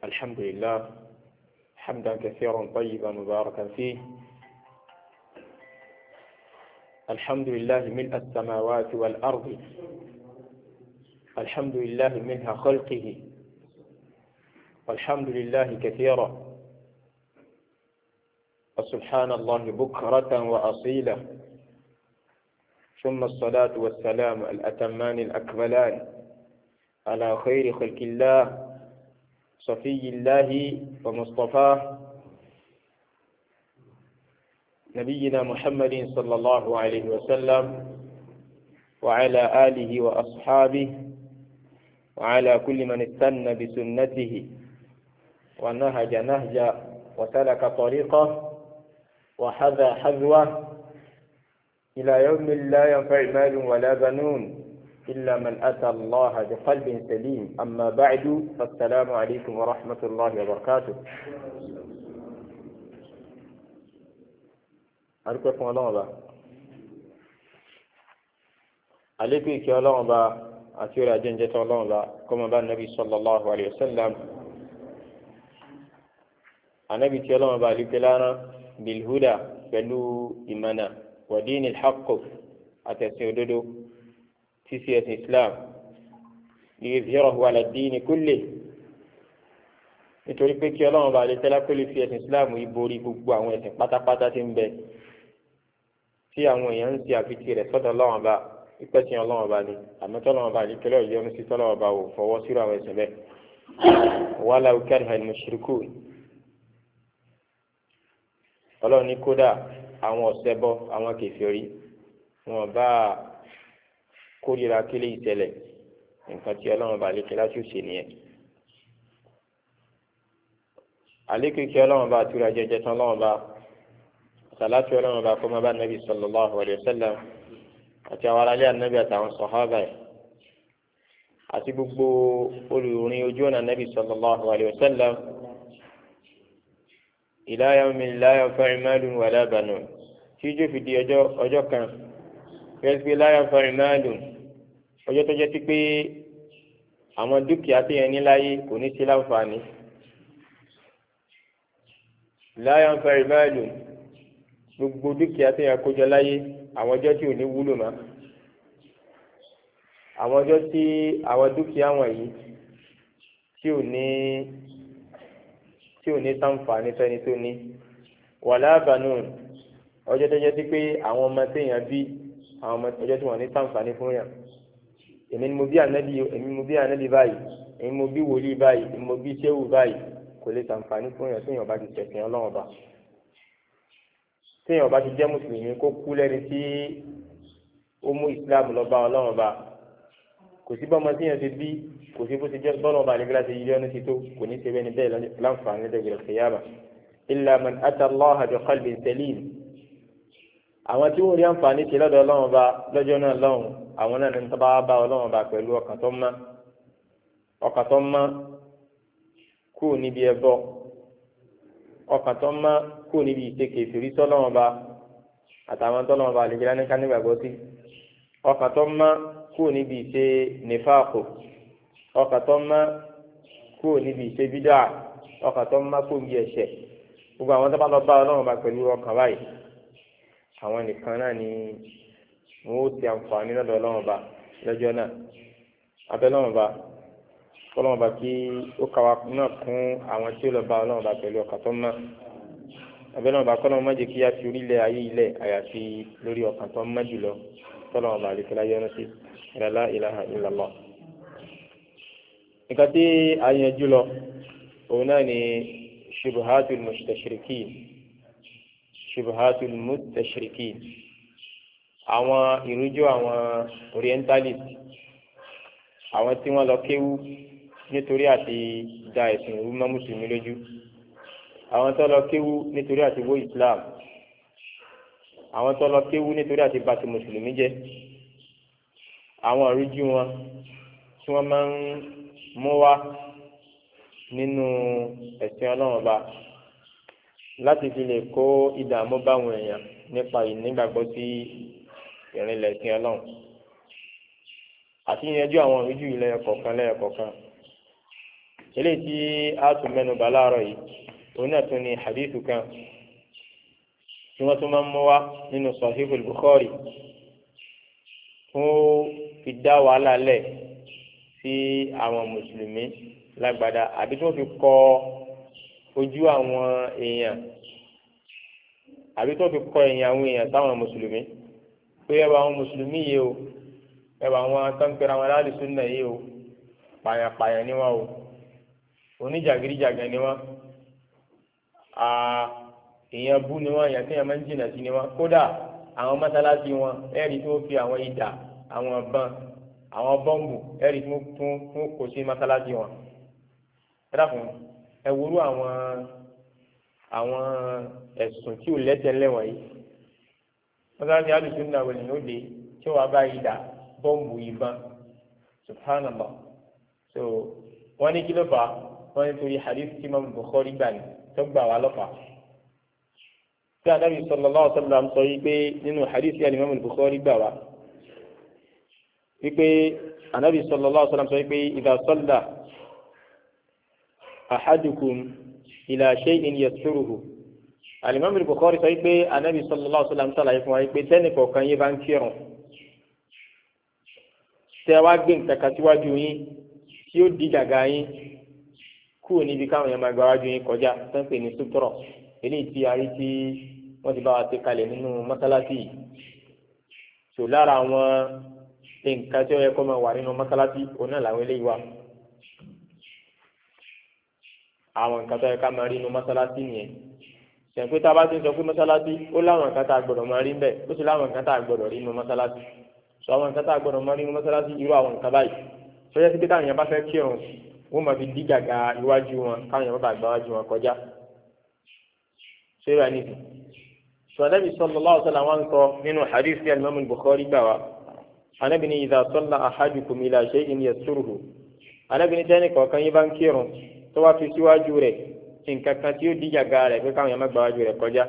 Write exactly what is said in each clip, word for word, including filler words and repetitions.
الحمد لله حمدا كثيرا طيبا مباركا فيه. الحمد لله ملء السماوات والأرض، الحمد لله منها خلقه، والحمد لله كثيرا، وسبحان الله بكرة وأصيلا. ثم الصلاة والسلام الأتمان الأكملان على خير خلق الله صفي الله ومصطفاه نبينا محمد صلى الله عليه وسلم وعلى آله وأصحابه وعلى كل من استنى بسنته ونهج نهجا وسلك طريقه وحذا حذوه إلى يوم لا ينفع مال ولا بنون إلا من أتى الله بقلب سليم. أما بعد، فالسلام عليكم ورحمة الله وبركاته. أرجوكم الله با عليكم كي الله با أتيرا جنجة الله با كما بان النبي صلى الله عليه وسلم. النبي كي الله با لكلانا بالهدى بلو إيمانا ودين الحق أتسيددو في سياسة الإسلام ليظهره على الدين كله. nítorí pé kí ọlọ́run bá lè tẹ́lá pé lè fi ẹ̀sìn islam yìí borí gbogbo àwọn ẹ̀sìn pátápátá tí ń bẹ tí àwọn èèyàn ń ṣe àfitì rẹ̀ sọ́dọ̀ ọlọ́run bá ìpẹ́sìn ọlọ́run bá ní àmọ́ tọ́lọ́run bá lè tẹ́lẹ̀ ìyọnu sí tọ́lọ́run bá wò fọwọ́ sírò àwọn ẹ̀sìn bẹ́ẹ̀. walau kariha al-mushrikun, ọlọ́run ní kódà àwọn ọ̀ṣẹbọ àwọn kèfèrí wọn bá kórìíra kílé ìṣẹ̀lẹ̀ nǹkan tí ọlọ́run bá lè tẹ́lá tí ó ṣe nìyẹn. àlékún kí ọlọ́run bá túra jẹjẹ tán ọlọ́run bá sàlátì ọlọ́run bá kó má bá nàbì sallallahu alayhi wa sallam àti àwọn aráàlú ànábì àtàwọn sọ̀hábà ẹ̀ àti gbogbo olùrìn ojú ọ̀nà nàbì sallallahu alayhi wa sallam ila yawmin la yanfa'u malun wala banun, tí ijó fi di ọjọ́ ọjọ́ kan fẹ́ẹ́ pé la yanfa'u malun, ọjọ́ tó jẹ́ sí pé àwọn dúkìá tí yẹn ní láyé kò ní sí láǹfààní. la yanfa'u malun, gbogbo dúkìá tí yẹn kójọ láyé àwọn ọjọ́ tí ò ní wúlò mọ́, àwọn ọjọ́ tí àwọn dúkìá wọ̀nyí tí ò ní tí ò ní ṣàǹfààní fẹ́ni tó ní. wala banun, ọjọ́ tó jẹ́ sí pé àwọn ọmọ téèyàn bí àwọn ọmọ ọjọ́ tí wọ́n ní ṣàǹfààní fún yàn. èmi ni mo bí ànábì èmi mo bí ànábì báyìí, èmi mo bí wòlíì báyìí, èmi mo bí ṣéwù báyìí, kò lè ṣàǹfààní fún yàn téèyàn bá ti tẹ̀sìn ọlọ́run bá. téèyàn bá ti jẹ́ mùsùlùmí kó kú lẹ́ni tí ó mú ìsìláàmù lọ bá ọlọ́run bá. kò sí bọ́mọ téèyàn ti bí, kò sí bó ti jẹ́ bọ́lọ̀ bá nígbà tí yíyọ́ ní ti tó, kò ní ṣe bẹ́ni bẹ́ẹ̀ láǹfààní lẹ́gbẹ̀rẹ̀ kìyàmà. illa man ata Allaha bi qalbin salim, àwọn tí wọ́n rí àǹfààní ti lọ́dọ̀ ọlọ́run bá lọ́jọ́ náà lọ́hùn, àwọn náà ní tó bá bá ọlọ́run bá pẹ̀lú ọkàn tó mọ́ ọkàn tó mọ́ kúrò níbi ẹbọ, ọkàn tó mọ́ kúrò níbi ìṣekè ìfìrí tọ́lọ́run bá àtàwọn tọ́lọ́run bá lè gbé ní ká nígbàgbọ́ sí, ọkàn tó mọ́ kúrò níbi ìṣe nífàkù, ọkàn tó mọ́ kúrò níbi ìṣe bídà, ọkàn tó mọ́ kúrò níbi ẹ̀ṣẹ̀. gbogbo àwọn tó bá lọ bá ọlọ́run bá pẹ̀lú ọkàn báyìí, àwọn nìkan náà ni wọn ó ti àǹfààní lọ́dọ̀ ọlọ́run bá lọ́jọ́ náà. abẹ́lọ́run bá ọlọ́run bá kí ó kàwá náà kún àwọn tí ó lọ bá ọlọ́run bá pẹ̀lú ọkàn tó mọ́. abẹ́lọ́run bá kọ́nà má jẹ́ kí á fi orílẹ̀ ayé ilẹ̀ àyàfi lórí ọkàn tó mọ́ jùlọ tọ́lọ́run bá lè fi láyé ọ́nà sí la ilaha illallah. nǹkan tí a yanjú lọ òun náà ni shubuhatul mustashrikin shubuhatul mustashrikin, àwọn ìrújú àwọn orientalist, àwọn tí wọ́n lọ kéwú nítorí àti da ẹ̀sìn ìrú mọ́ mùsùlùmí lójú, àwọn tó lọ kéwú nítorí àti wó islam, àwọn tó lọ kéwú nítorí àti bà ti mùsùlùmí jẹ́. àwọn ìrújú wọn tí wọ́n máa ń mú wá nínú ẹ̀sìn ọlọ́run ọba láti fi lè kó ìdààmú báwọn èèyàn nípa ìnígbàgbọ́ sí ìrìnlẹ̀ ẹ̀sìn ọlọ́run. àti yanjú àwọn ìrújú yìí lẹ́yọkọ̀ọ̀kan lẹ́yọkọ̀ọ̀kan eléyìí tí a tún mẹ́nu bà láàárọ̀ yìí òun náà tún ní hadithu kan tí wọ́n tún máa ń mú wá nínú Sahihul Bukhari fún fi dá wàhálà lẹ̀ sí àwọn mùsùlùmí lágbàdá àbí tí wọ́n fi kọ ojú àwọn èèyàn àbí tí wọ́n fi kọ ẹ̀yìn àwọn èèyàn táwọn mùsùlùmí pé ẹ bá àwọn mùsùlùmí yìí o ẹ bá àwọn atọ́nkẹ́rẹ́ àwọn aláàlú súnà yìí o pààyàn-pààyàn ni wọ́n o oníjàgídíjàgan ni wọ́n èèyàn bú ni wọ́n èèyàn tí èèyàn máa ń jìnnà sí ni wọ́n kódà àwọn mọ́sálásí wọn ẹ̀rí tí wọ́n fi àwọn idà àwọn ọ̀bọ̀n àwọn bọ́ǹbù ẹ̀rí tí wọ́n fún kò sí mọ́sálásí wọn ẹ dákun ẹ wúrú àwọn àwọn ẹ̀sùn tí ò lẹ́sẹ̀ lẹ́wọ̀n yìí mọ́sálásí alùsùn náà wọlé lóde tí wọ́n bá idà bọ́ǹbù ìbọn subhanallah so wọ́n ní kí ló fà á wọ́n ní torí hadith tí Imam Bukhari gbà ní tó gbà wá lọ́fà tí Ànábì sallallahu alaihi wasallam sọ yìí pé nínú hadith tí Imam Bukhari gbà wá wípé Ànábì sallallahu alaihi wasallam sọ yìí pé idha salla ahadukum ila shay'in yasturuhu Al-Imam Bukhari sọ yìí pé Ànábì sallallahu alaihi wasallam sàlàyé fún wa yìí pé tẹ́nì kọ̀ọ̀kan yìí bá ń kírun tẹ́ wá gbé nǹkan kan síwájú yín tí ó di gàgà yín kúrò níbi káwọn èèyàn máa gba wájú yín kọjá tó ń pè ní sútúrọ̀ eléyìí tí a rí tí wọ́n ti bá wa ti kalẹ̀ nínú mọ́sálásí yìí so lára àwọn nǹkan tí ó yẹ kó máa wà nínú mọ́sálásí òun náà làwọn eléyìí wà àwọn nǹkan tó yẹ ká máa rí nínú mọ́sálásí nìyẹn ṣèǹpé tá a bá ti sọ pé mọ́sálásí ó láwọn nǹkan tá a gbọ́dọ̀ máa rí ń bẹ̀ ó sì láwọn nǹkan tá a gbọ́dọ̀ rí nínú mọ́sálásí sọ àwọn nǹkan tá a gbọ́dọ̀ máa rí nínú mọ́sálásí irú àwọn nǹkan báyìí sọjá sí pé táwọn èèyàn bá fẹ́ kírun wọ́n máa fi dí gàgà iwájú wọn káwọn èèyàn bá gbà wájú wọn kọjá ṣé ìwà nìyí sọ Ànábì sallallahu alaihi wasallam wọn sọ nínú hadith tí Imam Bukhari gbà wá Ànábì ní idha salla ahadukum ila shay'in yasturuhu Ànábì ní tẹ́nì kọ̀ọ̀kan yín bá ń kírun tó wá fi síwájú rẹ̀ nǹkan kan tí ó dí gàgà rẹ̀ pé káwọn èèyàn má gbà wájú rẹ̀ kọjá.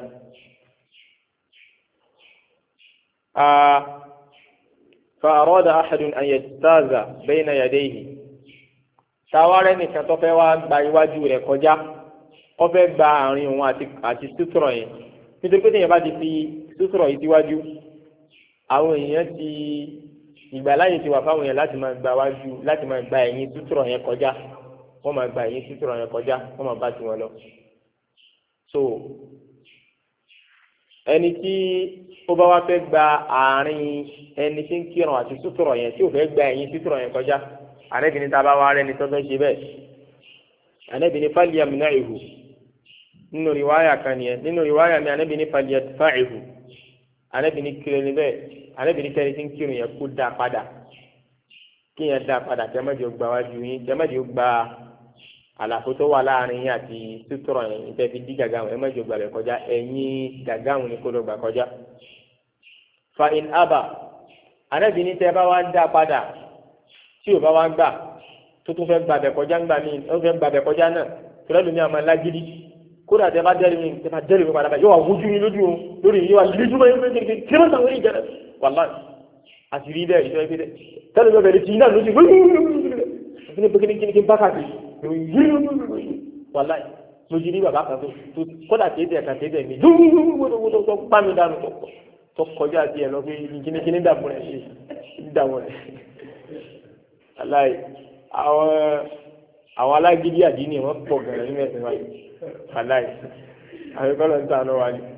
فأراد أحد أن يجتاز بين يديه tàwárẹ́ nìkan tó fẹ́ wá gba iwájú rẹ̀ kọjá ó fẹ́ gba àárín òun àti àti sútúrọ̀ yẹn nítorí pé téèyàn bá ti fi sútúrọ̀ yìí síwájú àwọn èèyàn ti ìgbàláyè ti wà fáwọn èèyàn láti máa gba wájú láti máa gba ẹ̀yìn sútúrọ̀ yẹn kọjá wọ́n máa gba ẹ̀yìn sútúrọ̀ yẹn kọjá wọ́n máa bá tiwọn lọ. so ẹni tí ó bá wá fẹ́ gba àárín ẹni tí ń kírun àti sútúrọ̀ yẹn tí ò fẹ́ gba ẹ̀yìn sútúrọ̀ yẹn kọjá Ànábì ní tá bá wá rẹ́ni tó fẹ́ ṣe bẹ́ẹ̀ Ànábì ní falyamna'ihu nínú riwaya kan nìyẹn nínú riwaya mi Ànábì ní falyadfa'ihu Ànábì ní kiri ní bẹ́ẹ̀ Ànábì ní kẹ́ni tí ń kírun yẹn kó dá padà kí yẹn dá padà kẹ́mẹ́jọ gba wájú yín kẹ́mẹ́jọ gba àlàfo tó wà láàrin yín àti sútúrọ̀ yẹn ìtẹ́ fi dí gàgà wọn ẹ̀mẹ́jọ gbà bẹ̀ kọjá ẹ̀yìn gàgà wọn ni kó lọ gbà kọjá. fa in aba Ànábì ní tẹ́ bá wá dá padà tí o bá wá gbà tó tún fẹ́ gbàbẹ̀ kọjá ńgbà mí ó fẹ́ gbàbẹ̀ kọjá náà tọ́lá mi àmà lágídí kódà tẹ́ bá dẹ́rì mi tẹ́ bá dẹ́rì mi padà bá yóò wá wójú mi lójú o lórí mi yóò wá lójú mi lójú mi kí ló ń sàwọn ìjẹrẹ wàlá àti rí bẹ́ẹ̀ ìṣọ́ ìpínlẹ̀ tẹ́lẹ̀ mi bẹ̀rẹ̀ tì í náà lójú kíni kíni kíni kíni bákàtì wàlá lójú ní bàbá kan tó kódà kéde ẹ̀ka kéde mi tó bá mi dànù tó kọjá sí ẹ̀ lọ pé kíni kíni dàbọ̀ rẹ̀ dàbọ̀ rẹ̀ aláì àwọn àwọn alágídí àdínì wọn pọ̀ gẹrẹ nínú ẹsẹ̀ wáyé aláì àwọn ìkọlọ ń tà lọ wá ní.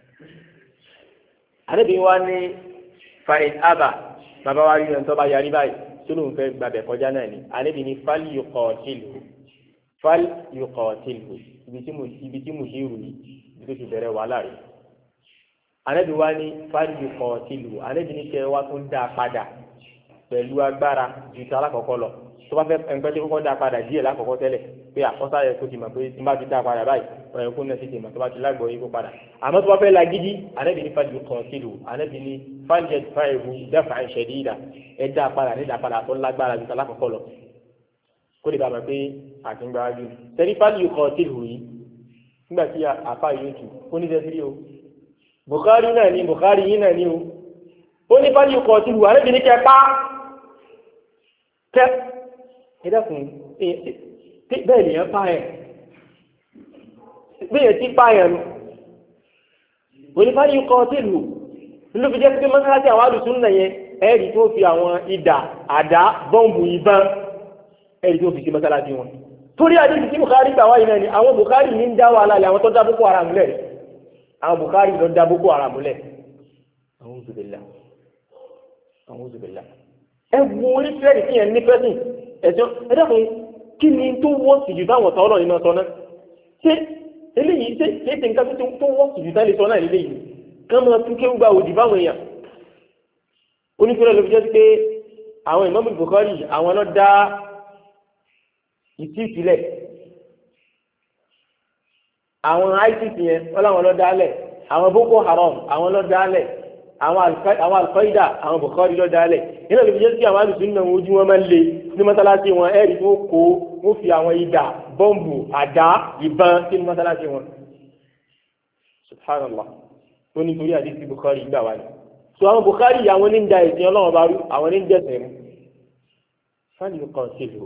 àdébí wa ní fain aba bàbá wa rí ẹni tó bá yarí báyìí tó lóun fẹ́ gbàbẹ̀ kọjá náà ni àdébí ní fal yuqatilhu fal yuqatilhu ibi tí mo ibi tí mo ṣe rù ní ibi tó ti bẹ̀rẹ̀ wàhálà rẹ̀. àdébí wa ní fal yuqatilhu àdébí ní kẹ́ wá tó ń dá a padà pẹ̀lú agbára ju ti alákọ̀ọ́kọ́ lọ tó bá fẹ́ ẹgbẹ́ tí kọ́kọ́ dá padà díẹ̀ lákọ̀ọ́kọ́ tẹ́lẹ̀ pé àkọ́sá yẹ kó ti mọ̀ pé tí n bá ti dá padà báyìí ọ̀rẹ́ kó náà ti tèmọ̀ tó bá ti lágbọ̀ yìí kó padà àmọ́ tó bá fẹ́ lagídí Ànábì ní fàlì kan sílù Ànábì ní fàlì ẹ̀dùfà ìhù dáfà ìṣẹ̀dí ìdà ẹ̀ dá padà ní ìdápadà tó lágbára ju ti alákọ̀ọ́kọ́ lọ kó lè bá mọ̀ pé àtúngbà wájú tẹ̀lé fàlì kan sílù yìí nígbà tí àfa yìí tù ó ní tẹ́sí o Bukhari náà ní Bukhari yìí náà ní o ó ní fàlì kan sílù Ànábì ní kẹ́ pa kẹ́ ẹ dákun bẹ́ẹ̀ nìyẹn pààyàn bẹ́ẹ̀ tí pààyàn onífàyè kọ́ sílùú nínú fi jẹ́ pé mọ́sálásí àwọn alùsùn náà yẹn ẹ̀rí tó fi àwọn idà àdá bọ́ǹbù ìbọn ẹ̀rí tó fi sí mọ́sálásí wọn torí àdéhùn tí Bukhari gbà wáyé náà ni àwọn Bukhari ní ń dá wàhálà lẹ àwọn tó dá Boko Haram lẹ̀ àwọn Bukhari ló dá Boko Haram lẹ̀ a'udhu billah a'udhu billah ẹ wo orí fẹ́ẹ̀rì tí yẹn ní pẹ́sìn ẹ̀sọ́ ẹ dákun kí ni tó wọ́n sì jù táwọn ọ̀tá ọlọ́run náà sọ náà ṣé eléyìí ṣe ṣe ṣe nǹkan tó wọ́n sì jù táwọn sọ náà eléyìí kán máa tún kéwú gba òdì báwọn èèyàn onífẹ́rẹ́ ló fi jẹ́ pé àwọn Imam Bukhari àwọn náà dá ìtì ìsílẹ̀ àwọn ISIS yẹn wọ́n láwọn lọ dálẹ̀ àwọn Boko Haram àwọn lọ dálẹ̀ àwọn Al-Qaeda àwọn Bukhari lọ dálẹ̀ nínú ìlú jẹ́ sí àwọn alùsùn náà ojú wọn máa ń le ní mọ́sálásí wọn ẹ̀rí tó kó wọ́n fi àwọn idà bọ́ǹbù àdá ìbọn sí mọ́sálásí wọn subhanallah ó ní torí àdìsí Bukhari gbà wá ní. so àwọn Bukhari àwọn ní ń da ìsìn ọlọ́wọ́n bá rú àwọn ní ń jẹ́sìn rú fáàlì kan sí ìlú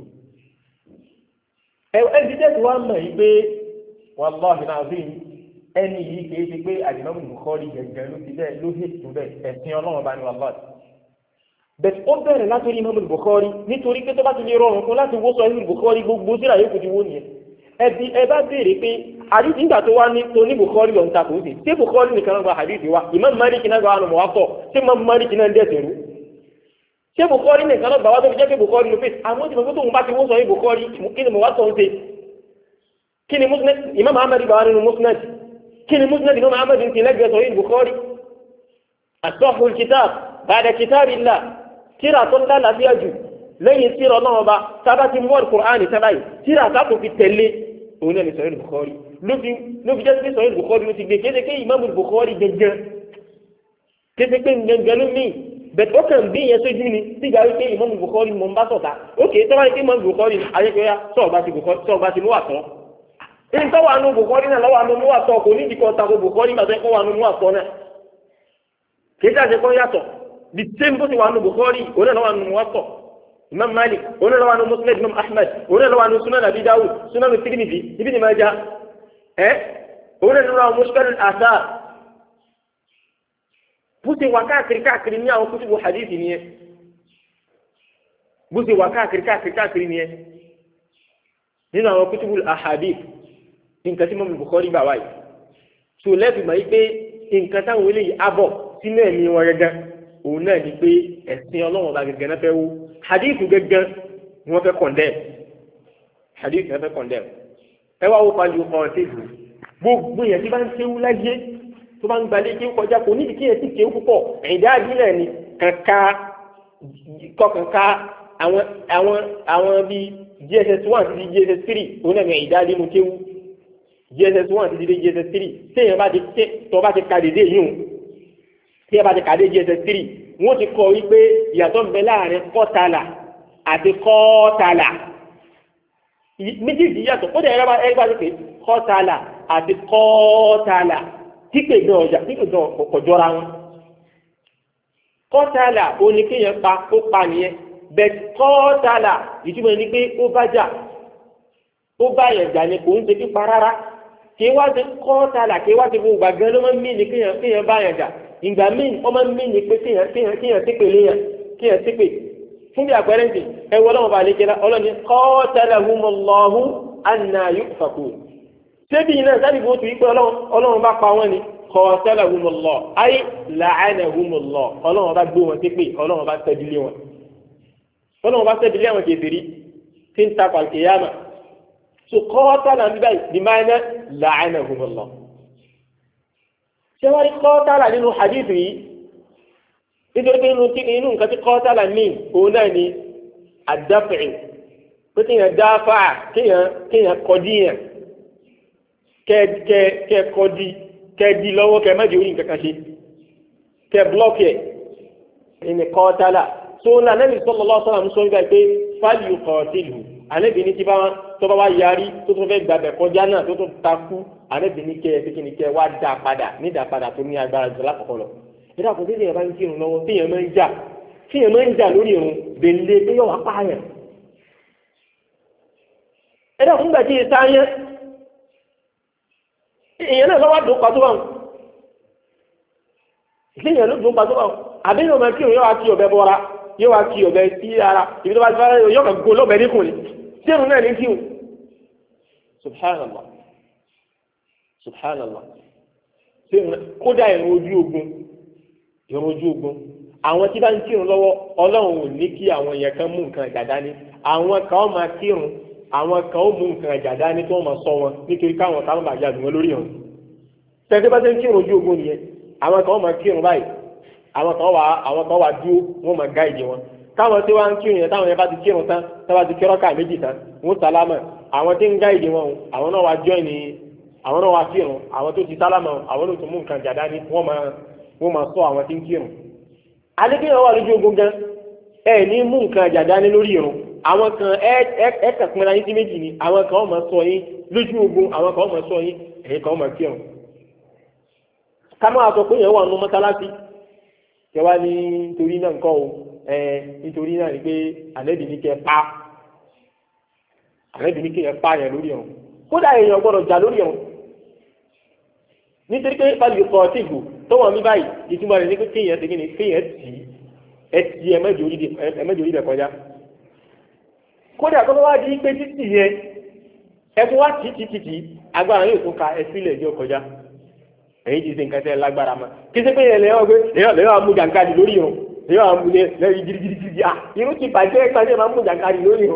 ẹbí tẹ́tù wá mọ̀ yí pé wallahi alazim ẹni yìí kìí ṣe pé Al-Imam Bukhari gẹ̀gẹ̀ ló ti bẹ́ẹ̀ ló hì tó bẹ́ẹ̀ ẹ̀sìn ọlọ́run bá ní wallahi. bẹ́ẹ̀ ó bẹ̀rẹ̀ látòrí Imam Bukhari nítorí pé tó bá ti lè rọrùn fún láti wó Sahih Bukhari gbogbo síra yóò kù ti wó nìyẹn. ẹbí ẹ bá béèrè pé àdìsí nígbà tó wá ní tó ní Bukhari lọ́n ta kò sí ṣé Bukhari nìkan gba àdìsí wa Imam Malik náà gba àwọn ọmọ wa kọ ṣé Imam Malik náà ń dẹ̀sẹ̀ rú ṣé Bukhari nìkan náà gbà wá tó fi jẹ́ pé Bukhari ló fèsì àwọn tí mo gbé tóun bá ti wó Sahih Bukhari kí ni mo wá sọ ń ṣe kí ni musnad Imam Ahmad gbà wá nínú musnad kí ni musnad Imam Ahmad ń ti lẹ́gbẹ̀ẹ́ Sahih Bukhari asahhul kitab ba'da kitabillah tíra tó ń dá làbíyà jù lẹ́yìn tíra náà ọba sábà ti mú Al-Qur'an sábàyì tíra sábà fi tẹ̀lé òun náà ní Sahih Bukhari ló fi ló fi jẹ́ pé Sahih Bukhari ló ti gbé kéde ké Imam Bukhari gẹ́gẹ́ kéde pé gẹ́gẹ́ ló mí bẹ̀tẹ̀ ó kàn bí yẹn sójú ni sígbà wípé Imam Bukhari mọ̀ ń bá sọ̀tà ókè tó bá yẹ kí Imam Bukhari ayélujára sọ̀rọ̀ ti sọ̀rọ̀ ti mú wà tán. èyí tó wà nù Bukhari náà lọ́wọ́ àánú mú wà tán kò ní ìdíkọ̀ tako Bukhari nígbà tó wà nù mú wà tán náà. kì í ṣàṣẹ kọ́ yàtọ̀ the same bó ti wà nù Bukhari òun náà lọ́wọ́ àánú mú wà tán. Imam Malik òun náà lọ́wọ́ àánú Musnad Imam Ahmad òun náà lọ́wọ́ àánú Sunan Abi Dawud Sunan Tirmidhi Ibn Majah ẹ̀ òun náà lọ́wọ́ àánú Mushkil al-Athar bó ti wà káàkiri káàkiri ní àwọn kútùbù hadithi nìyẹn bó ti wà káàkiri káàkiri káàkiri nìyẹn nínú àwọn kútùbù ahadith nǹkan tí mọ́mí Bukhari gbà wáyé tó lẹ́bi mọ̀ yí pé nǹkan táwọn eléyìí abọ̀ sínú ẹ̀mí wọn gẹ́gẹ́ òun náà ni pé ẹ̀sìn ọlọ́run ọba gẹ́gẹ́ náà fẹ́ wó hadithu gẹ́gẹ́ ni wọ́n fẹ́ kọ̀ndẹ́m hadithu náà fẹ́ kọ̀ndẹ́m ẹ wá wó pali ọ̀rọ̀ tẹ́lifù gbogbo yẹn tí bá ń ṣe wú láyé tó bá ń gbalẹ̀ kí ó kọjá kò ní ìdíkí yẹn ti kéwú púpọ̀ ẹ̀dá àdínlẹ̀ ni kàkà kọkànká àwọn àwọn àwọn bíi G S S one ti di G S S three òun náà ní ẹ̀dá àdínú kéwú G S S one ti di G S S three téèyàn bá ti ké tó bá ti ka dédé yìí o téèyàn bá ti ka dé G S S three wọ́n ti kọ́ wípé ìyàtọ̀ ń bẹ láàrin kọ́tàlà àti kọ́tàlà méjèèjì yàtọ̀ ó dẹ̀ ẹ̀rọ bá ẹgbẹ́ àti pé kọ́tàlà àti kọ́tàlà kíkè gan ọjà kíkè gan ọjọ́ra wọn. kọ́tàlà oníkéyàn pa ó pa nìyẹn bẹ́ẹ̀ kọ́tàlà ìtumọ̀ ní pé ó bá jà ó bá yẹn jà ní kò ń ṣe pípa rárá kí wá ṣe kọ́tàlà kí wá ṣe gbogbo gbàgán ló máa ń mí ní kéèyàn kéèyàn bá yẹn jà ìgbà míì wọ́n máa ń mí ní pé kéèyàn kéèyàn kéèyàn ṣépè léyàn kéèyàn ṣépè fún bí àpẹẹrẹ ǹsìn ẹ wọ ọlọ́run bá lè jẹ́ ọlọ́ni qatalahumullahu anna yufakun ṣébi iná sábì bó tu wípé ọlọ́run bá pa wọ́n ni qatalahumullah ay la'anahumullah ọlọ́run bá gbé wọn ṣépè ọlọ́run bá tẹ́bílé wọn ọlọ́run bá tẹ́bílé wọn kèfèrí tí ń ta pàlùkìyàmà so qatala ń báyìí bí máa ná la'anahumullah ṣé wọ́n rí qatala nínú hadith yìí nítorí pé inú inú nǹkan tí qatala ní òun náà ni ad-daf'u pé kéèyàn dáfà kéèyàn kéèyàn kọdíyàn kẹ kẹ kẹ kọdí kẹ di lọ́wọ́ kẹ má di orí nǹkan kan ṣe kẹ blọọkì ẹ ẹni qatala tó ń la Nabi sallallahu alaihi wasallam sọ nígbà pé falyuqatilhu àlẹ́bí ní tí bá wọn tó bá wá yarí tó tún fẹ́ gbàgbẹ́ kọjá náà tó tún takú àlẹ́bí ní kẹ ẹ ní kẹ wá dá padà ní dá padà tó ní agbára jù lákòókò lọ. ìdá kò tí èèyàn bá ń kírun lọ́wọ́ tí èèyàn máa ń jà tí èèyàn máa ń jà lórí irun bèlè pé yóò wá pààyàn. ẹ̀dá fún gbàtí ìsáyẹ èèyàn náà lọ́wọ́ dùn pàtó wọn ìṣèyàn ló dùn pàtó wọn àbí yóò máa kírun yóò wá kí ọ̀bẹ bọ́ra yóò wá kí ọ̀bẹ sí ara ibi tó bá ti fẹ́ yóò kàn gbó lọ́bẹ níkùn ni tí èrò náà ní kírun subhanallah subhanallah kódà ìrun ojú ogun ìrun ojú ogun àwọn tí bá ń kírun lọ́wọ́ ọlọ́run ò ní kí àwọn yẹn kan mú nǹkan ìjà dání àwọn kan ó máa kírun àwọn kan ó mú nǹkan ìjà dání tó máa sọ wọn nítorí káwọn kan máa jáde wọn lórí wọn. tẹ̀sí bá ṣe ń kírun ojú ogun nìyẹn àwọn kan ó máa kírun báyìí àwọn kan wà àwọn kan wà dúró wọn máa gáìdì wọn. káwọn tí wọ́n ń kírun yẹn táwọn yẹn bá ti kírun tán táwọn bá ti kírun ká méjì tán wọ́n sálámà àwọn tí ń gáìdì wọn àwọn náà wá join ní àwọn náà wá kírun àwọn tó ti sálámà àwọn náà tó mú nǹkan ìjà dání wọ́n máa wọ́n máa sọ àwọn tí ń kírun. adékèyàn wà lójú ogun gan ẹ ní mú nǹkan àjàdá ní lórí irun àwọn kan ẹ ẹ ẹ kàpínlẹ̀ ayé sí méjì ni àwọn kan ó máa sọ yín lójú ogun àwọn kan ó máa sọ yín ẹ̀yin kan ó máa kírun. ká máa sọ pé yẹn wà nù mọ́sálásí kẹ wá ní nítorí náà nǹkan o ẹ nítorí náà ni pé àlẹ́bí ní kẹ pa àlẹ́bí ní kẹ pa yẹn lórí irun kódà èèyàn gbọ́dọ̀ jà lórí irun nítorí pé pálí kọ ọtí ìgbò tó wọ́n mi báyìí ìtumọ̀ rẹ̀ ní pé kéèyàn ṣe kí ni kéèyàn tì í ẹ ti ẹ̀mẹ́jọ orí rẹ̀ kọjá kódà tó wá di pé títì yẹn ẹkún wá tì tì tì tì agbára yóò tún ka ẹsílẹ̀ ẹjọ́ kọjá èyí ti ṣe nǹkan tẹ́ lágbára mọ́ kí ṣe pé yẹn lẹ́yìn pé lẹ́yìn amú jàǹkadì lórí yẹn lẹ́yìn amú lẹ́yìn girigirigiri à irú ti bàjẹ́ ẹ̀ka ṣe máa mú jàǹkadì lórí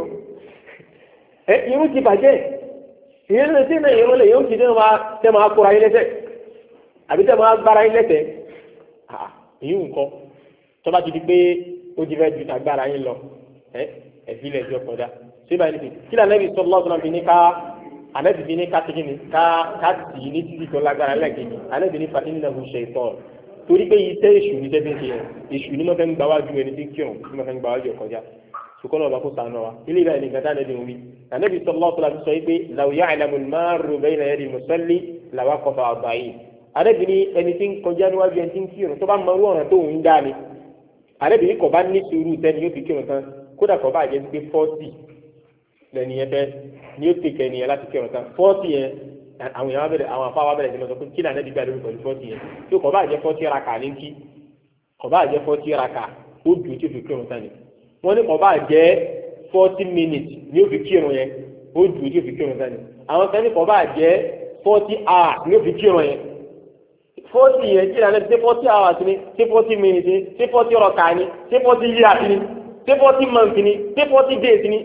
yẹn irú ti bàjẹ́ ìyẹn lè ṣe náà ìrún lè yóò ti tẹ́ máa kóra yín lẹ́sẹ̀ àbí tẹ́ máa gbára yín lẹ́sẹ̀ èyí nǹkan tó bá ti di pé ó ti fẹ́ ju agbára yín lọ ẹ ẹ̀fílẹ̀ ẹjọ́ kọjá ṣé báyìí nìyí kí lànà ibi sọ́dọ̀ lọ́sọ̀rọ̀ fi ní ká ànẹ́bí fi ní ká tẹ́kí ni ká ká tì í ní títí tó lágbára lẹ́ẹ̀kejì ànẹ́bí ní fa iná hu ṣe ìtọ́ torí pé iṣẹ́ èṣù ní tẹ́tẹ́ ṣe yẹn èṣù ní mọ́fẹ́ ń gbà wájú ẹni tí ń kírun ní mọ́fẹ́ ń gbà wájú ọkọjá ṣùkọ́ náà bá kó sànù wa ilé ìlànà ìgbà tá ànẹ́bí wí ànẹ́bí sọ́dọ̀ lọ́sọ̀rọ̀ sọ pé law ya'lamu al-marru bayna yadi al-musalli lawaqafa arba'in ànẹ́bí ní ẹni tí ń kọjá níwájú ẹni tí ń kírun tó bá mọ irú ọ̀ràn tó ń dá ni àlẹ́bìnrin kò bá ní sùúrù tẹ́ni yóò fi kírun tán kódà kò bá jẹ́ pé fọ́ọ̀tì lẹ́ni yẹn bẹ́ẹ̀ ni yóò tẹ̀kẹ́ ẹni yẹn láti kírun tán fọ́ọ̀tì yẹn àwọn èèyàn bẹ̀rẹ̀ àwọn afáwá bẹ̀rẹ̀ sí lọ sọ pé kí lànà ìdígbà lórí pẹ̀lú fọ́ọ̀tì yẹn tó kò bá jẹ́ fọ́ọ̀tì raka ní kí kò bá jẹ́ fọ́ọ̀tì raka ó dùn tí ó fi kírun tán ni wọ́n ní kò bá jẹ́ forty minutes ni ó fi kírun yẹn ó dùn tí ó fi kírun tán ni àwọn kan ní kò bá jẹ́ forty hours ni ó fi kírun yẹn forty yẹn kí lànà ṣe forty hours ni ṣe forty minutes ni ṣe forty raka ni ṣe forty years ni ṣe forty months ni ṣe forty days ni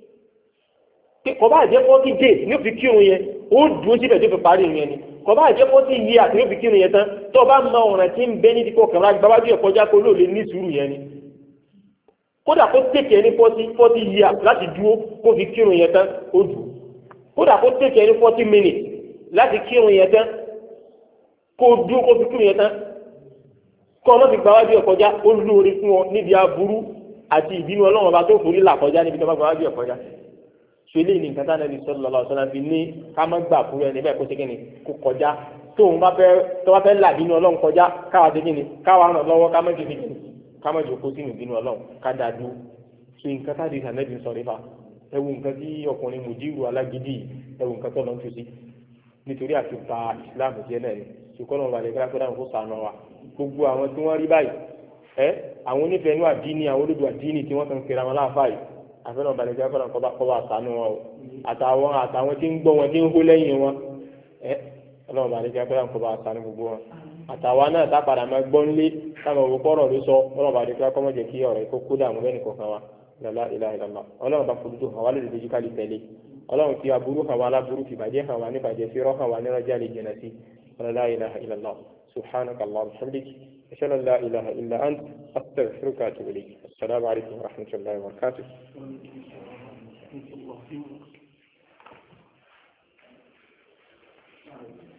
kò bá jẹ́ forty days ní òfin kírun yẹn ó dùn síbẹ̀ tó fi parí yẹn ni kò bá jẹ́ forty years ní òfin kírun yẹn tán tó o bá mọ ọ̀ràn tí ń bẹ ní kíkọ́ kàrà gbáwájú ẹ̀ kọjá kó ló lè ní sùúrù yẹn ni kódà kó tẹ̀kẹ̀ ní forty forty years láti dúró kó fi kírun yẹn tán ó dùn kódà kó tẹ̀kẹ̀ ní forty minutes láti kírun yẹn tán kó dúró kó fi kírun yẹn tán kó ọmọ fi gbáwájú ẹ̀ kọjá ó lóore fún ọ níbi aburú àti ìbínú ọlọ́run ọba tó forí là kọjá níbi tó bá gbáwájú ẹ̀ kọjá sọlẹ ní nǹkan tá nàbí sọlọ lọ sọlá fi ní ká má gbà fún ẹni bẹ́ẹ̀ kó ṣe kíni kó kọjá tóun bá fẹ́ tó bá fẹ́ là bínú Ọlọ́run kọjá káwa ṣe kíni káwa ràn lọ́wọ́ ká má jẹ kíni ká má jòkó sínú bínú Ọlọ́run ká dáa dúró ṣe nǹkan tá di sànẹbí sọ nípa ẹwù nǹkan tí ọkùnrin mùdírù alágídí ẹwù nǹkan tó lọ ń tu sí nítorí àti ba ìsìláàmù jẹ náà ni ṣùkọ́ náà balẹ̀ gbára pé dáhùn kó sànù wa gbogbo àwọn tí wọ́n rí báyìí ẹ àwọn onífẹ̀ẹ́ inú àdínì àwọn olódò àdínì tí wọ́n kàn kiri àwọn láàfáà yìí àfẹ́nà balẹ̀ jẹ́ kọ́nà kọ́ bá sànú wọn o àtàwọn àtàwọn tí ń gbọ́ wọn tí ń hó lẹ́yìn wọn ẹ ọlọ́run balẹ̀ jẹ́ kọ́nà kọ́ bá sànú gbogbo wọn àtàwọn náà tá padà máa gbọ́ nílé táwọn òwò kọ́rọ̀ ló sọ ọlọ́run balẹ̀ jẹ́ kọ́ mọ́ jẹ́ kí ọ̀rọ̀ ikú kó dààmú lẹ́nu kọ̀ọ̀kan wa lọ́lá ìlà ìlànà ọlọ́run bá fojú tó hàn wá lórí dojú kálí tẹ̀lé ọlọ́run fi aburú hàn wá láburú fi bàjẹ́ hàn wá níbàjẹ́ fi rọ́ hàn wá nírọ́jà lè jẹ̀nà sí lọ́lá ìlà ìlànà subhanaka allahumma wa bihamdik ashhadu an la ilaha illa ant astaghfiruka wa atubu ilayk assalamu alaykum wa rahmatullahi wa barakatuh. Thank you.